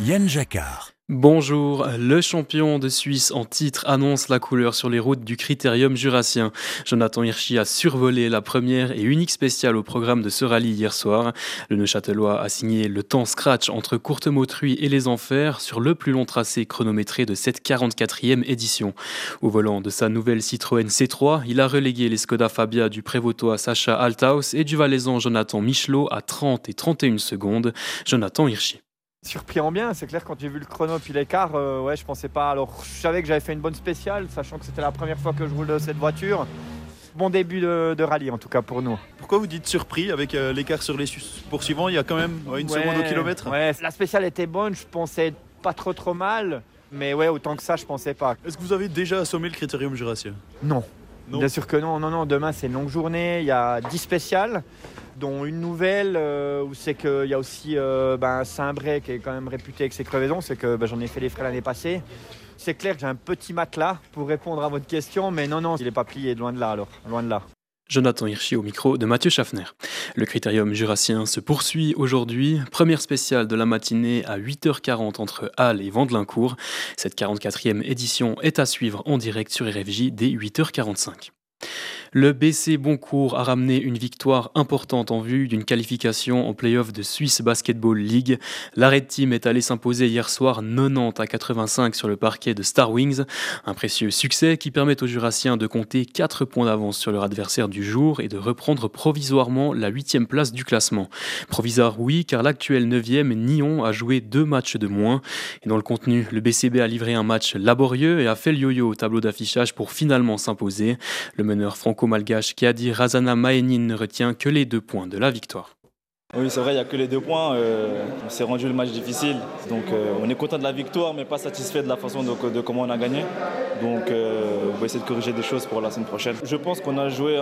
Yann Jacquard. Bonjour, le champion de Suisse en titre annonce la couleur sur les routes du Critérium jurassien. Jonathan Hirschi a survolé la première et unique spéciale au programme de ce rallye hier soir. Le Neuchâtelois a signé le temps scratch entre Courtemoutruy et les Enfers sur le plus long tracé chronométré de cette 44e édition. Au volant de sa nouvelle Citroën C3, il a relégué les Skoda Fabia du Prévôtois Sacha Althaus et du Valaisan Jonathan Michelot à 30 et 31 secondes. Jonathan Hirschi. Surpris en bien, c'est clair, quand j'ai vu le chrono puis l'écart, je pensais pas. Alors je savais que j'avais fait une bonne spéciale, sachant que c'était la première fois que je roule de cette voiture. Bon début de rallye en tout cas pour nous. Pourquoi vous dites surpris avec l'écart sur les poursuivants? Il y a quand même une seconde au kilomètre. Ouais, la spéciale était bonne, je pensais pas trop mal. Mais ouais, autant que ça, je pensais pas. Est-ce que vous avez déjà assommé le Critérium jurassien? Non. Non. Bien sûr que non. Demain c'est une longue journée, il y a 10 spéciales, dont une nouvelle où c'est qu'il y a aussi Saint-Bray qui est quand même réputé avec ses crevaisons, c'est que j'en ai fait les frais l'année passée. C'est clair que j'ai un petit matelas pour répondre à votre question, mais non, il n'est pas plié, loin de là alors, loin de là. Jonathan Hirschi au micro de Mathieu Schaffner. Le Critérium jurassien se poursuit aujourd'hui. Première spéciale de la matinée à 8h40 entre Halle et Vandelincourt. Cette 44e édition est à suivre en direct sur RFJ dès 8h45. Le BC Boncourt a ramené une victoire importante en vue d'une qualification en play-off de Swiss Basketball League. La Red Team est allée s'imposer hier soir 90 à 85 sur le parquet de Star Wings. Un précieux succès qui permet aux Jurassiens de compter 4 points d'avance sur leur adversaire du jour et de reprendre provisoirement la 8e place du classement. Provisoire oui, car l'actuel 9e Nyon a joué 2 matchs de moins. Et dans le contenu, le BCB a livré un match laborieux et a fait le yo-yo au tableau d'affichage pour finalement s'imposer. Le meneur franco-malgache Kadi Razana Maenin ne retient que les 2 points de la victoire. Oui, c'est vrai, il n'y a que les 2 points. On s'est rendu le match difficile. Donc on est content de la victoire, mais pas satisfait de la façon de comment on a gagné. Donc on va essayer de corriger des choses pour la semaine prochaine. Je pense qu'on a joué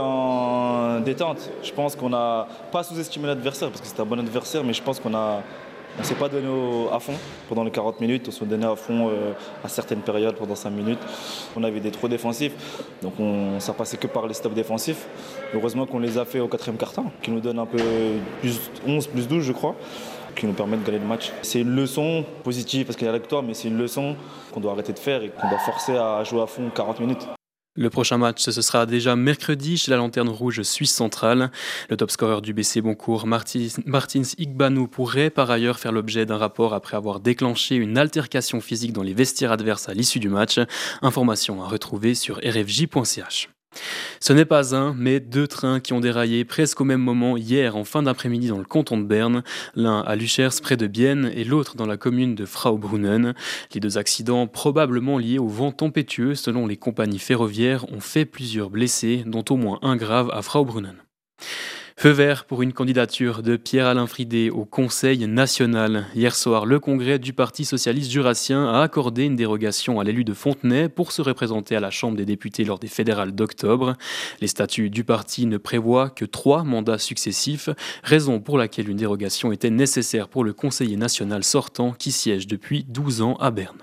en détente. Je pense qu'on n'a pas sous-estimé l'adversaire, parce que c'était un bon adversaire, mais je pense qu'on ne s'est pas donné à fond pendant les 40 minutes. On s'est donné à fond à certaines périodes pendant 5 minutes. On avait des trous défensifs, donc ça passait que par les stops défensifs. Heureusement qu'on les a fait au 4e quart-temps, qui nous donne un peu plus 11, plus 12 je crois, qui nous permet de gagner le match. C'est une leçon positive parce qu'il y a la victoire, mais c'est une leçon qu'on doit arrêter de faire et qu'on doit forcer à jouer à fond 40 minutes. Le prochain match, ce sera déjà mercredi chez la Lanterne Rouge Suisse Centrale. Le top scoreur du BC Boncourt, Martins Igbanou, pourrait par ailleurs faire l'objet d'un rapport après avoir déclenché une altercation physique dans les vestiaires adverses à l'issue du match. Information à retrouver sur rfj.ch. Ce n'est pas un, mais 2 trains qui ont déraillé presque au même moment hier en fin d'après-midi dans le canton de Berne, l'un à Luchers près de Bienne et l'autre dans la commune de Fraubrunnen. Les 2 accidents, probablement liés au vent tempétueux selon les compagnies ferroviaires, ont fait plusieurs blessés, dont au moins un grave à Fraubrunnen. Feu vert pour une candidature de Pierre-Alain Fridé au Conseil national. Hier soir, le congrès du Parti socialiste jurassien a accordé une dérogation à l'élu de Fontenay pour se représenter à la Chambre des députés lors des fédérales d'octobre. Les statuts du parti ne prévoient que 3 mandats successifs, raison pour laquelle une dérogation était nécessaire pour le conseiller national sortant qui siège depuis 12 ans à Berne.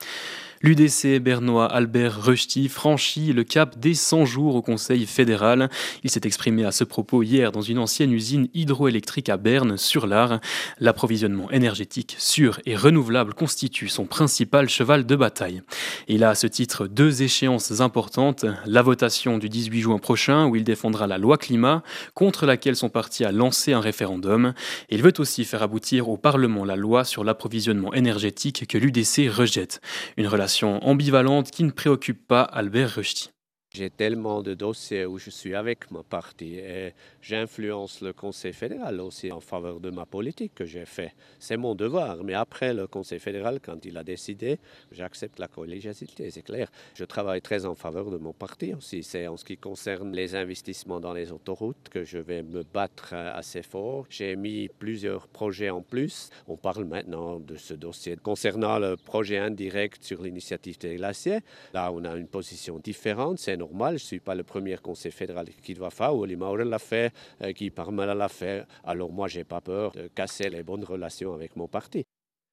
L'UDC bernois Albert Rösti franchit le cap des 100 jours au Conseil fédéral. Il s'est exprimé à ce propos hier dans une ancienne usine hydroélectrique à Berne, sur l'Ar. L'approvisionnement énergétique sûr et renouvelable constitue son principal cheval de bataille. Il a à ce titre 2 échéances importantes. La votation du 18 juin prochain, où il défendra la loi climat, contre laquelle son parti a lancé un référendum. Et il veut aussi faire aboutir au Parlement la loi sur l'approvisionnement énergétique que l'UDC rejette. Une relation ambivalente qui ne préoccupe pas Albert Rösti. J'ai tellement de dossiers où je suis avec mon parti et j'influence le Conseil fédéral aussi en faveur de ma politique que j'ai fait. C'est mon devoir, mais après le Conseil fédéral, quand il a décidé, j'accepte la collégialité, c'est clair. Je travaille très en faveur de mon parti aussi. C'est en ce qui concerne les investissements dans les autoroutes que je vais me battre assez fort. J'ai mis plusieurs projets en plus. On parle maintenant de ce dossier. Concernant le projet indirect sur l'initiative des glaciers, là on a une position différente. C'est normal, je ne suis pas le premier conseil fédéral qui doit faire. Oli Maurer l'a fait, Guy Parmela l'a fait. Alors moi, je n'ai pas peur de casser les bonnes relations avec mon parti.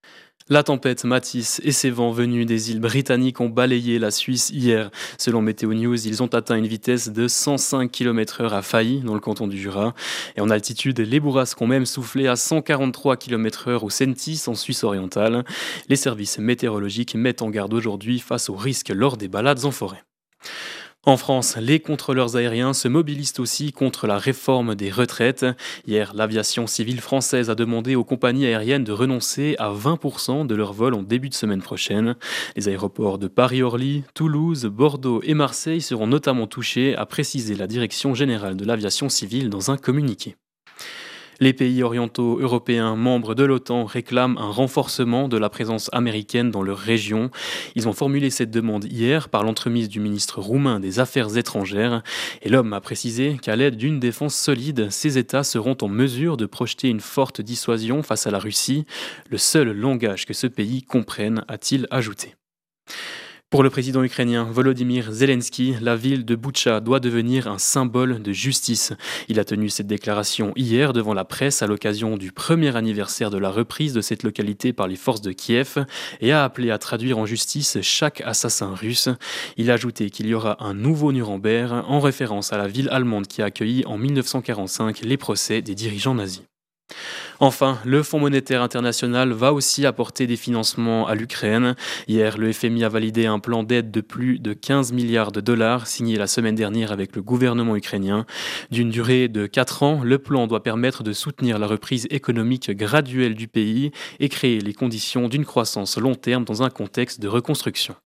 La tempête Matisse et ses vents venus des îles britanniques ont balayé la Suisse hier. Selon Météo News, ils ont atteint une vitesse de 105 km/h à Failly, dans le canton du Jura. Et en altitude, les bourrasques ont même soufflé à 143 km/h au Sentis, en Suisse orientale. Les services météorologiques mettent en garde aujourd'hui face aux risques lors des balades en forêt. En France, les contrôleurs aériens se mobilisent aussi contre la réforme des retraites. Hier, l'aviation civile française a demandé aux compagnies aériennes de renoncer à 20% de leurs vols en début de semaine prochaine. Les aéroports de Paris-Orly, Toulouse, Bordeaux et Marseille seront notamment touchés, a précisé la Direction générale de l'aviation civile dans un communiqué. Les pays orientaux européens membres de l'OTAN réclament un renforcement de la présence américaine dans leur région. Ils ont formulé cette demande hier par l'entremise du ministre roumain des Affaires étrangères. Et l'homme a précisé qu'à l'aide d'une défense solide, ces États seront en mesure de projeter une forte dissuasion face à la Russie, le seul langage que ce pays comprenne, a-t-il ajouté. Pour le président ukrainien Volodymyr Zelensky, la ville de Boutcha doit devenir un symbole de justice. Il a tenu cette déclaration hier devant la presse à l'occasion du premier anniversaire de la reprise de cette localité par les forces de Kiev et a appelé à traduire en justice chaque assassin russe. Il a ajouté qu'il y aura un nouveau Nuremberg en référence à la ville allemande qui a accueilli en 1945 les procès des dirigeants nazis. Enfin, le Fonds monétaire international va aussi apporter des financements à l'Ukraine. Hier, le FMI a validé un plan d'aide de plus de 15 milliards de dollars signé la semaine dernière avec le gouvernement ukrainien. D'une durée de 4 ans, le plan doit permettre de soutenir la reprise économique graduelle du pays et créer les conditions d'une croissance long terme dans un contexte de reconstruction.